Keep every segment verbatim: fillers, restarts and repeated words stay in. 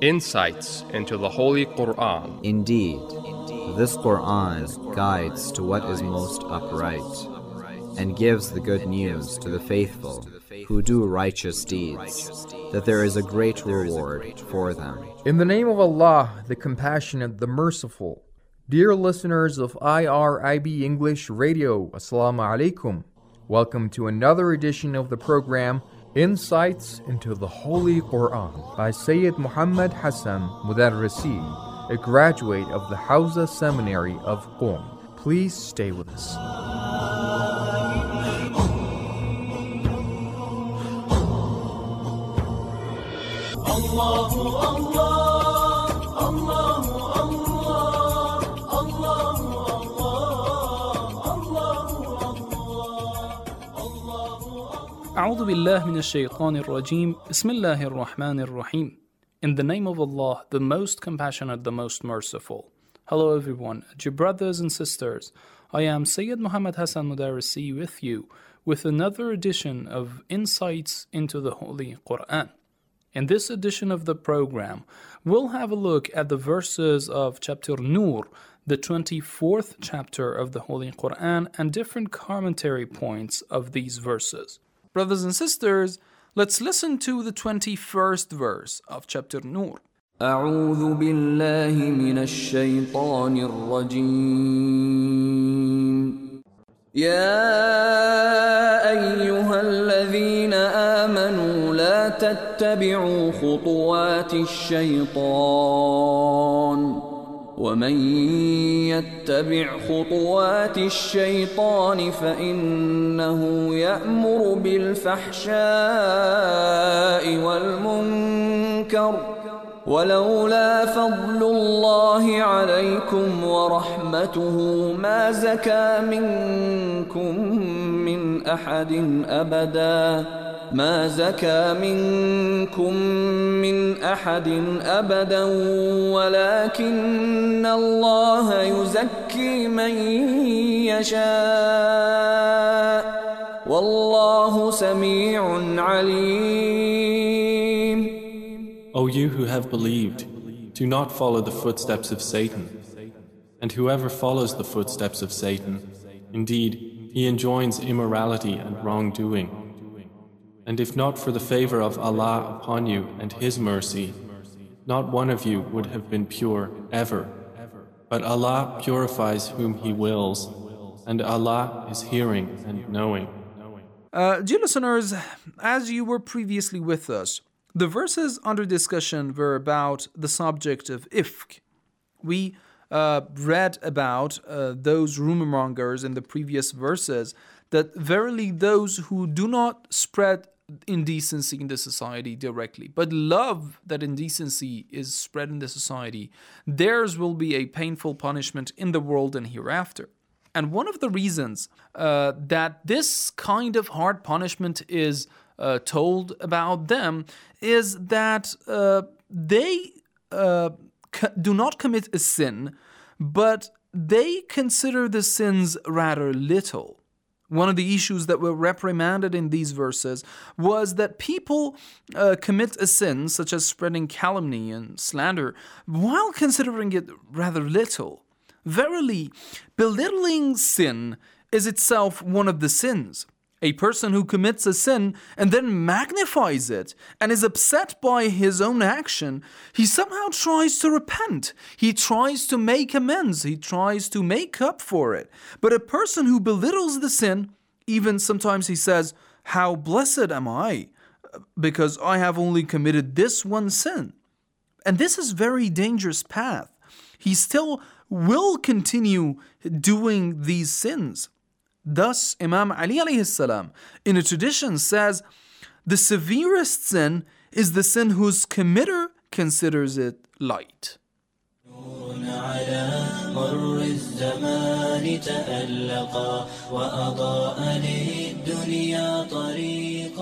Insights into the Holy Quran. Indeed, this Quran guides to what is most upright, and gives the good news to the faithful who do righteous deeds, that there is a great reward for them. In the name of Allah, the Compassionate, the Merciful. Dear listeners of I R I B English Radio, Assalamu alaikum. Welcome to another edition of the program, Insights into the Holy Quran, by Sayyid Muhammad Hassan Mudarrisi, a graduate of the Hawza Seminary of Qom. Please stay with us. Allahu Allah, Allahu Allah, Allahu Allah, Allahu Allah. أعوذ بالله من الشيطان الرجيم. بسم الله الرحمن الرحيم. In the name of Allah, the most compassionate, the most merciful. Hello everyone, dear brothers and sisters. I am Sayyid Muhammad Hassan Mudarrisi with you with another edition of Insights into the Holy Quran. In this edition of the program, we'll have a look at the verses of chapter Nur, the twenty-fourth chapter of the Holy Quran, and different commentary points of these verses. Brothers and sisters, let's listen to the twenty-first verse of chapter Nur. أعوذ بالله من الشيطان الرجيم يا أيها الذين آمنوا لا تتبعوا خطوات الشيطان ومن يتبع خطوات الشيطان فإنه يأمر بالفحشاء والمنكر ولولا فضل الله عليكم ورحمته ما زكى منكم من أحد أبدا ما زكى منكم من أحد أبدا ولكن الله يزكي من يشاء والله سميع عليم. O you who have believed, do not follow the footsteps of Satan. And whoever follows the footsteps of Satan, indeed, he enjoins immorality and wrongdoing. And if not for the favor of Allah upon you and His mercy, not one of you would have been pure ever. But Allah purifies whom He wills, and Allah is hearing and knowing. Uh, dear listeners, as you were previously with us, the verses under discussion were about the subject of ifk. We uh, read about uh, those rumor mongers in the previous verses, that verily those who do not spread indecency in the society directly, but love that indecency is spread in the society, theirs will be a painful punishment in the world and hereafter. And one of the reasons uh, that this kind of hard punishment is uh, told about them is that uh, they uh, co- do not commit a sin, but they consider the sins rather little. One of the issues that were reprimanded in these verses was that people uh, commit a sin such as spreading calumny and slander while considering it rather little. Verily, belittling sin is itself one of the sins. A person who commits a sin and then magnifies it and is upset by his own action, he somehow tries to repent. He tries to make amends. He tries to make up for it. But a person who belittles the sin, even sometimes he says, "How blessed am I, because I have only committed this one sin." And this is a very dangerous path. He still will continue doing these sins. Thus, Imam Ali alayhi salam in a tradition says, the severest sin is the sin whose committer considers it light.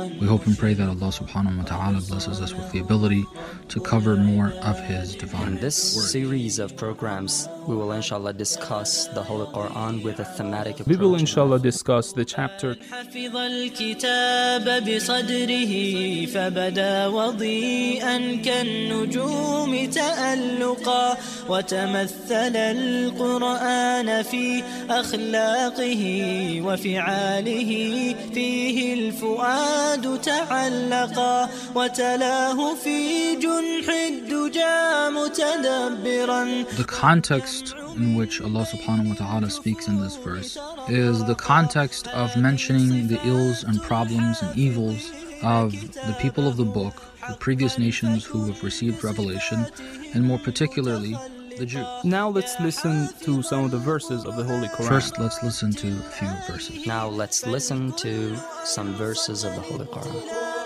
We hope and pray that Allah subhanahu wa ta'ala blesses us with the ability to cover more of His divine In this word. series of programs, we will inshallah discuss the Holy Quran with a thematic approach. We will inshallah discuss the chapter حفظ الكتاب بصدره فبدا وضيئا كالنجوم تألقا وتمثل القرآن في أخلاقه وفعاله فيه الفؤاد تعلقا وتلاه في جنح الدجى متدبرا. The context in which Allah subhanahu wa ta'ala speaks in this verse is the context of mentioning the ills and problems and evils of the people of the book, the previous nations who have received revelation, and more particularly the Jews. Now let's listen to some of the verses of the Holy Quran. First, let's listen to a few verses. Now let's listen to some verses of the Holy Quran.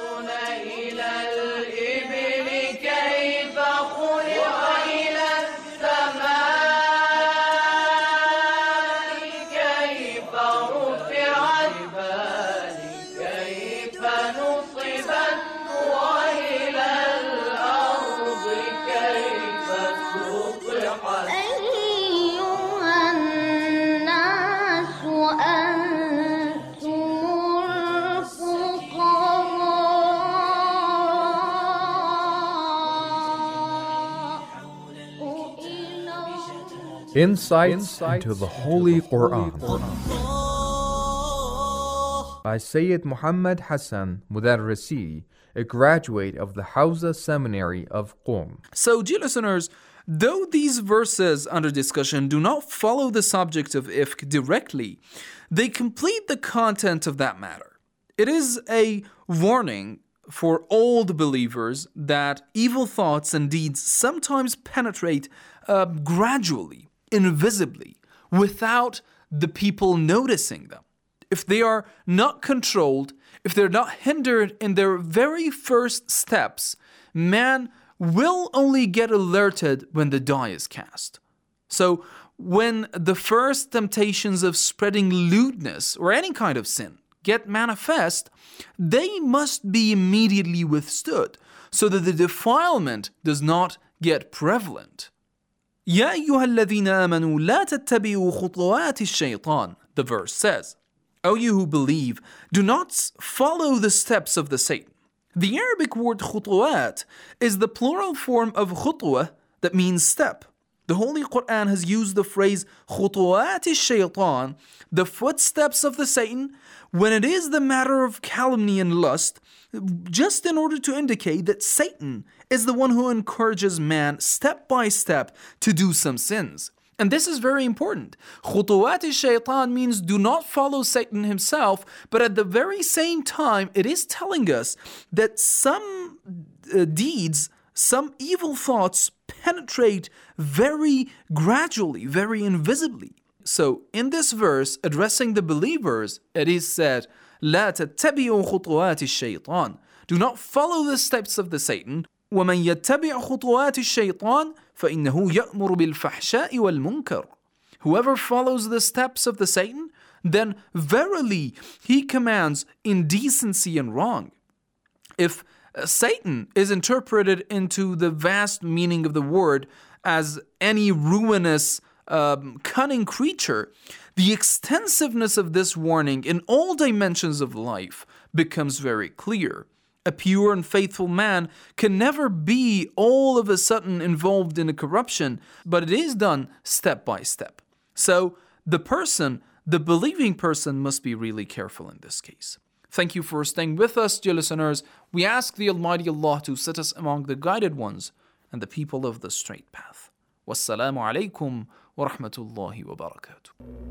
Insights into the Holy Quran by Sayyid Muhammad Hassan Mudarrisi, a graduate of the Hawza Seminary of Qom. So, dear listeners, though these verses under discussion do not follow the subject of ifk directly, they complete the content of that matter. It is a warning for old believers that evil thoughts and deeds sometimes penetrate uh, gradually, invisibly, without the people noticing them. If they are not controlled, if they're not hindered in their very first steps, man will only get alerted when the die is cast. So, when the first temptations of spreading lewdness or any kind of sin get manifest, they must be immediately withstood so that the defilement does not get prevalent. يا أيها الذين آمنوا لا تتبعوا خطوات الشيطان, the verse says. O you who believe, do not follow the steps of the Satan. The Arabic word خطوات is the plural form of خطوة that means step. The Holy Quran has used the phrase خطوات الشيطان, the footsteps of the Satan, when it is the matter of calumny and lust, just in order to indicate that Satan is the one who encourages man step by step to do some sins. And this is very important. خطوات الشيطان means do not follow Satan himself, but at the very same time, it is telling us that some uh, deeds, some evil thoughts penetrate very gradually, very invisibly. So in this verse, addressing the believers, it is said, لا تتبعوا خطوات الشيطان. Do not follow the steps of the Satan. ومن يتبع خطوات الشيطان فإنه يأمر بالفحشاء والمنكر. Whoever follows the steps of the Satan, then verily he commands indecency and wrong. If uh, Satan is interpreted into the vast meaning of the word as any ruinous, um, cunning creature, the extensiveness of this warning in all dimensions of life becomes very clear. A pure and faithful man can never be all of a sudden involved in a corruption, but it is done step by step. So the person, the believing person, must be really careful in this case. Thank you for staying with us, dear listeners. We ask the Almighty Allah to set us among the guided ones and the people of the straight path. Wassalamu alaikum wa rahmatullahi wa barakatuh.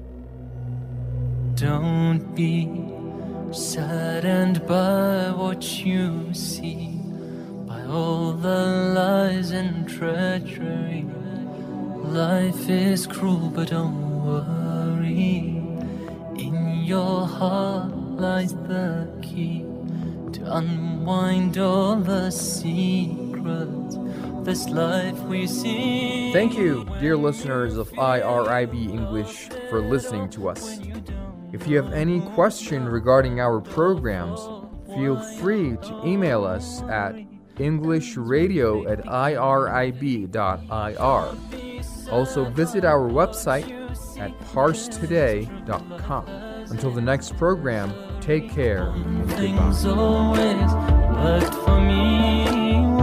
Don't be saddened by what you see, by all the lies and treachery. Life is cruel, but don't worry. In your heart lies the key to unwind all the secrets of this life we see. Thank you, dear listeners of I R I B English, for listening to us. If you have any question regarding our programs, Feel free to email us at englishradio at irib dot I R. Also visit our website at parse today dot com. Until the next program, take care and goodbye. Things always worked for me.